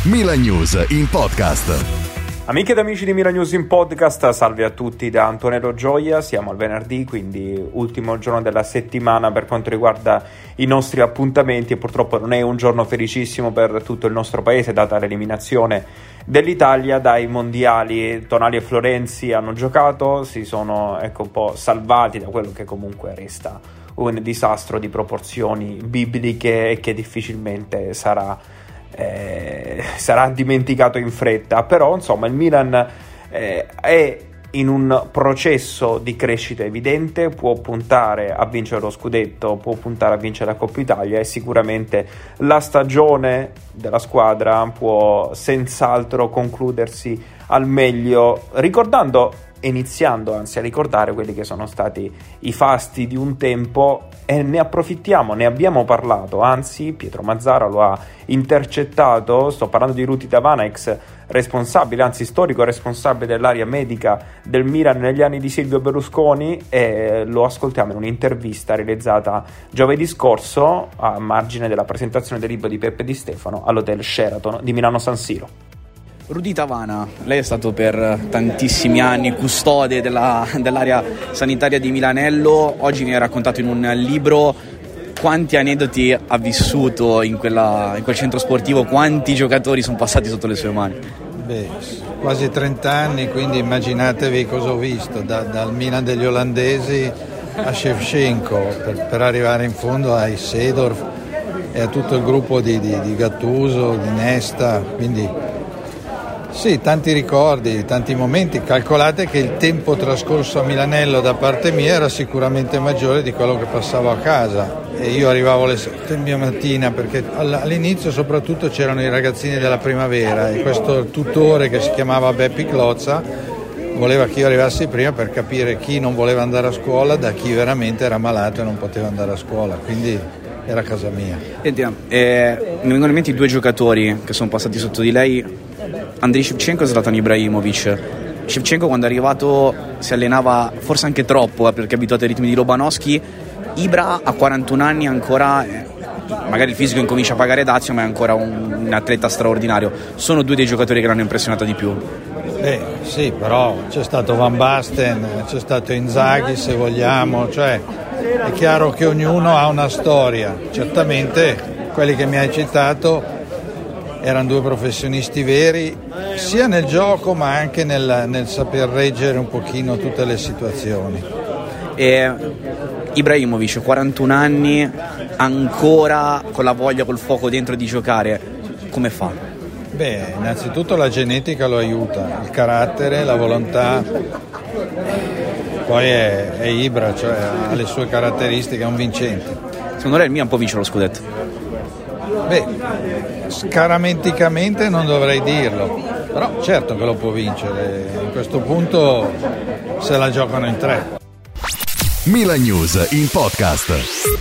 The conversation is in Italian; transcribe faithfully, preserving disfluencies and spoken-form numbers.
Milan News in podcast. Amiche ed amici di Milan News in podcast, salve a tutti da Antonello Gioia. Siamo al venerdì, quindi ultimo giorno della settimana per quanto riguarda i nostri appuntamenti, e purtroppo non è un giorno felicissimo per tutto il nostro paese, data l'eliminazione dell'Italia dai mondiali. Tonali e Florenzi hanno giocato, si sono ecco un po' salvati da quello che comunque resta un disastro di proporzioni bibliche e che difficilmente sarà Eh, sarà dimenticato in fretta. Però insomma il Milan eh, è in un processo di crescita evidente, può puntare a vincere lo scudetto, può puntare a vincere la Coppa Italia, e sicuramente la stagione della squadra può senz'altro concludersi al meglio, ricordando iniziando anzi a ricordare quelli che sono stati i fasti di un tempo, e ne approfittiamo, ne abbiamo parlato, anzi Pietro Mazzara lo ha intercettato. Sto parlando di Ruti Tavana, ex responsabile, anzi storico responsabile dell'area medica del Milan negli anni di Silvio Berlusconi, e lo ascoltiamo in un'intervista realizzata giovedì scorso a margine della presentazione del libro di Peppe Di Stefano all'Hotel Sheraton di Milano San Siro. Ruti Tavana, lei è stato per tantissimi anni custode della, dell'area sanitaria di Milanello. Oggi mi ha raccontato in un libro quanti aneddoti ha vissuto in, quella, in quel centro sportivo, quanti giocatori sono passati sotto le sue mani. Beh, quasi trenta anni, quindi immaginatevi cosa ho visto, da, dal Milan degli olandesi a Shevchenko, per, per arrivare in fondo ai Seedorf e a tutto il gruppo di, di, di Gattuso, di Nesta, quindi sì, tanti ricordi, tanti momenti. Calcolate che il tempo trascorso a Milanello da parte mia era sicuramente maggiore di quello che passavo a casa, e io arrivavo alle sette di mattina, perché all'inizio soprattutto c'erano i ragazzini della primavera, e questo tutore che si chiamava Beppi Clozza voleva che io arrivassi prima per capire chi non voleva andare a scuola da chi veramente era malato e non poteva andare a scuola, quindi era casa mia. Senti, eh, mi vengono in mente i due giocatori che sono passati sotto di lei, Andrei Shevchenko e Zlatan Ibrahimovic. Shevchenko quando è arrivato si allenava forse anche troppo, eh, perché è abituato ai ritmi di Lobanovskyi. Ibra a quarantuno anni ancora, eh, magari il fisico incomincia a pagare dazio, ma è ancora un, un atleta straordinario. Sono due dei giocatori che l'hanno impressionato di più. Beh sì, però c'è stato Van Basten, c'è stato Inzaghi, se vogliamo, cioè è chiaro che ognuno ha una storia. Certamente quelli che mi hai citato erano due professionisti veri, sia nel gioco ma anche nel, nel saper reggere un pochino tutte le situazioni. E Ibrahimovic, quarantuno anni, ancora con la voglia, col fuoco dentro di giocare, come fa? Beh, innanzitutto la genetica lo aiuta, il carattere, la volontà, poi è, è Ibra, cioè ha le sue caratteristiche, è un vincente. Secondo lei il Milan può vincere lo scudetto? Beh, scaramanticamente non dovrei dirlo, però certo che lo può vincere, in questo punto se la giocano in tre. Milan News in podcast.